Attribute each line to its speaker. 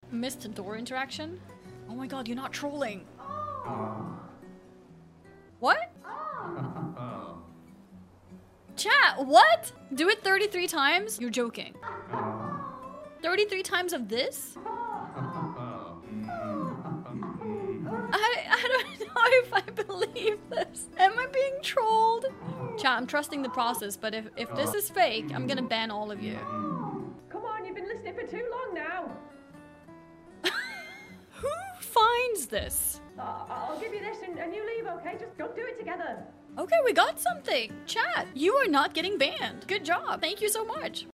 Speaker 1: Missed door interaction? Oh my god, you're not trolling. What? Chat, what? Do it 33 times? You're joking. 33 times of this? I don't know if I believe this. Am I being trolled? Chat, I'm trusting the process, but if this is fake, I'm gonna ban all of you.
Speaker 2: Come on, you've been listening for too long now.
Speaker 1: Who finds this?
Speaker 2: I'll give you this and you leave, okay? Just don't do it together.
Speaker 1: Okay, we got something. Chat, you are not getting banned. Good job. Thank you so much.